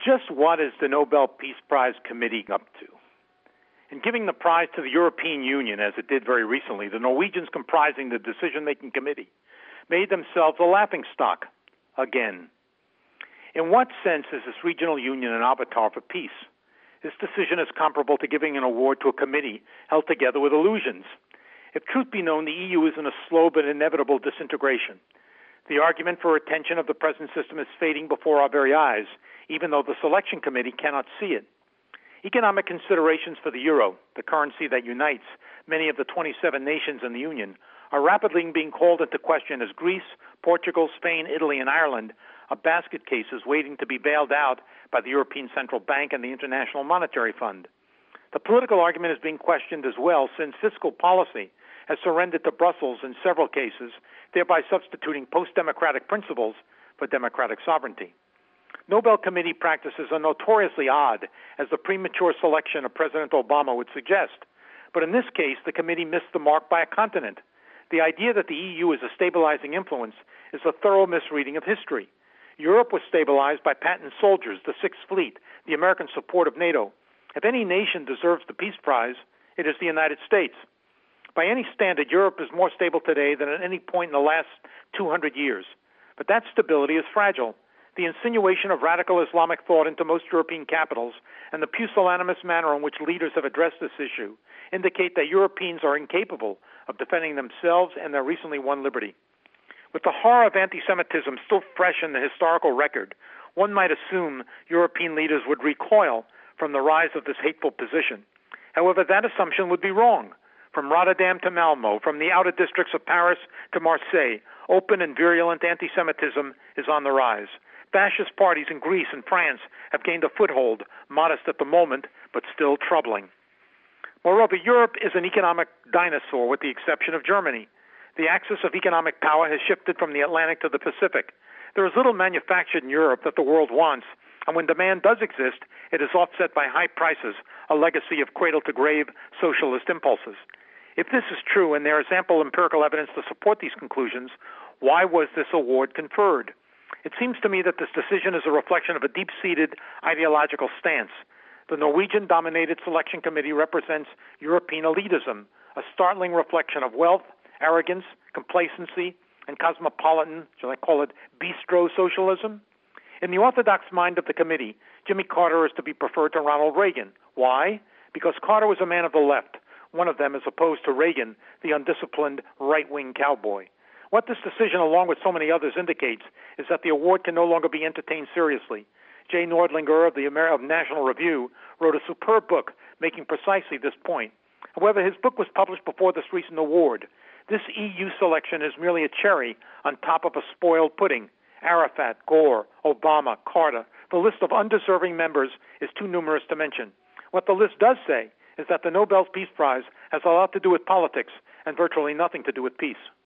Just what is the Nobel Peace Prize Committee up to? In giving the prize to the European Union, as it did very recently, the Norwegians comprising the decision-making committee made themselves a laughingstock again. In what sense is this regional union an avatar for peace? This decision is comparable to giving an award to a committee held together with illusions. If truth be known, the EU is in a slow but inevitable disintegration. The argument for retention of the present system is fading before our very eyes, even though the selection committee cannot see it. Economic considerations for the euro, the currency that unites many of the 27 nations in the Union, are rapidly being called into question as Greece, Portugal, Spain, Italy, and Ireland are basket cases waiting to be bailed out by the European Central Bank and the International Monetary Fund. The political argument is being questioned as well, since fiscal policy has surrendered to Brussels in several cases, thereby substituting post-democratic principles for democratic sovereignty. Nobel Committee practices are notoriously odd, as the premature selection of President Obama would suggest. But in this case, the committee missed the mark by a continent. The idea that the EU is a stabilizing influence is a thorough misreading of history. Europe was stabilized by patent soldiers, the Sixth Fleet, the American support of NATO. If any nation deserves the Peace Prize, it is the United States. By any standard, Europe is more stable today than at any point in the last 200 years. But that stability is fragile. The insinuation of radical Islamic thought into most European capitals and the pusillanimous manner in which leaders have addressed this issue indicate that Europeans are incapable of defending themselves and their recently won liberty. With the horror of anti-Semitism still fresh in the historical record, one might assume European leaders would recoil from the rise of this hateful position. However, that assumption would be wrong. From Rotterdam to Malmo, from the outer districts of Paris to Marseille, open and virulent anti-Semitism is on the rise. Fascist parties in Greece and France have gained a foothold, modest at the moment, but still troubling. Moreover, Europe is an economic dinosaur with the exception of Germany. The axis of economic power has shifted from the Atlantic to the Pacific. There is little manufactured in Europe that the world wants, and when demand does exist, it is offset by high prices, a legacy of cradle-to-grave socialist impulses. If this is true, and there is ample empirical evidence to support these conclusions, why was this award conferred? It seems to me that this decision is a reflection of a deep-seated ideological stance. The Norwegian-dominated selection committee represents European elitism, a startling reflection of wealth, arrogance, complacency, and cosmopolitan, shall I call it, bistro socialism? In the orthodox mind of the committee, Jimmy Carter is to be preferred to Ronald Reagan. Why? Because Carter was a man of the left, one of them as opposed to Reagan, the undisciplined right-wing cowboy. What this decision, along with so many others, indicates is that the award can no longer be entertained seriously. Jay Nordlinger of the National Review wrote a superb book making precisely this point. However, his book was published before this recent award. This EU selection is merely a cherry on top of a spoiled pudding. Arafat, Gore, Obama, Carter. The list of undeserving members is too numerous to mention. What the list does say is that the Nobel Peace Prize has a lot to do with politics and virtually nothing to do with peace.